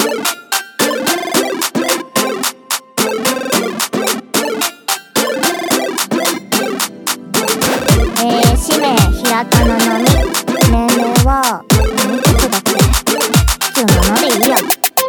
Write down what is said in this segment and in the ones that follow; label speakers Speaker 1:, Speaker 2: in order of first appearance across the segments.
Speaker 1: 氏名平田の波、年齢は何曲だっけ。普通ののでいいや。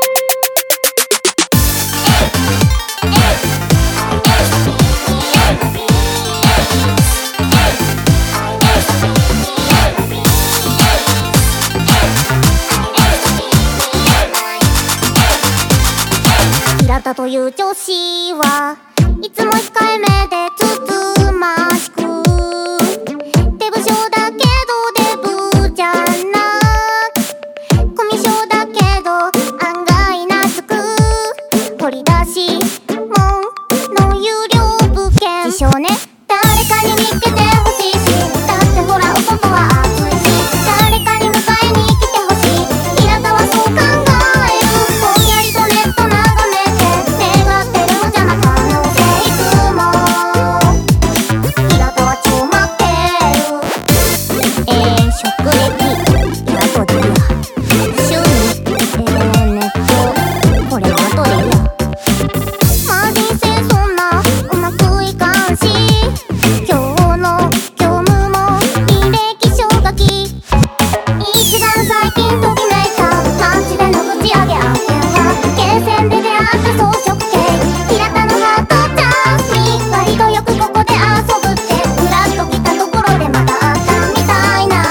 Speaker 1: 平田という女子はいつも控えめでつつましく、デブ症だけどデブじゃなく、コミュ障だけど案外懐く、掘り出し物の有料物件。自称ね、誰かに見つけてほしいし、だってほら男は熱いし、誰かに迎えに来てほしい。平田はそう考える。ぼんやりとネット眺めて願ってるのじゃな可能性。いつも平田は超待ってる。職歴いや後でいいや。趣味ネットこれは後でいいや。まあ人生そんなうまくいかんし、今日の業務も履歴書書き。一番最近ときめいた街でのぶち上げ案件は、ゲーセンで出会った装飾系平田のハートチャンスに、割とよくここで遊ぶって、ふらっと来たところでまた会ったみたいな。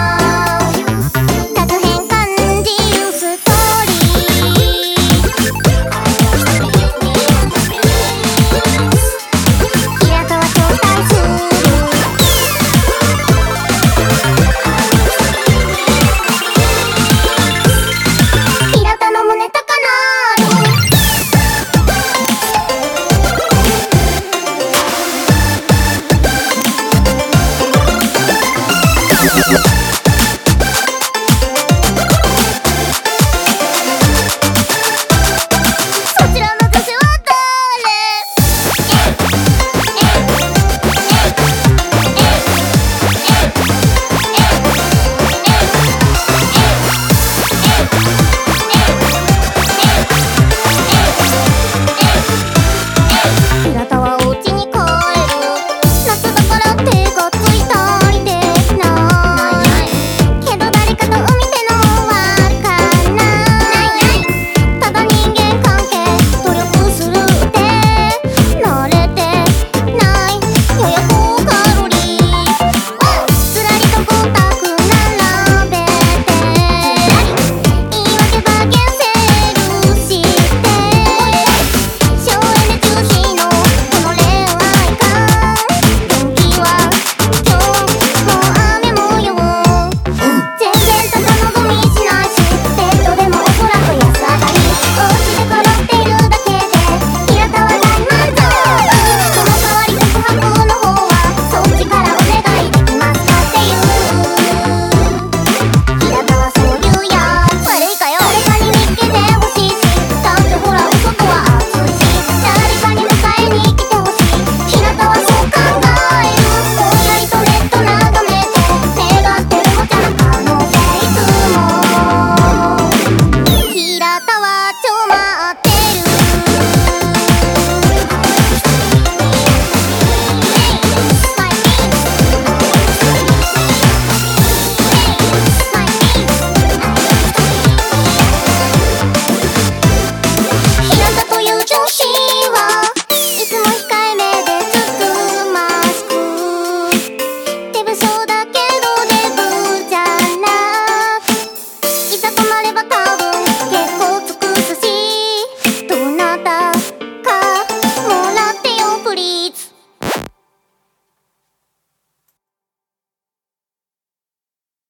Speaker 1: 各変感じるストーリー。平田は招待する。平田の胸高鳴る。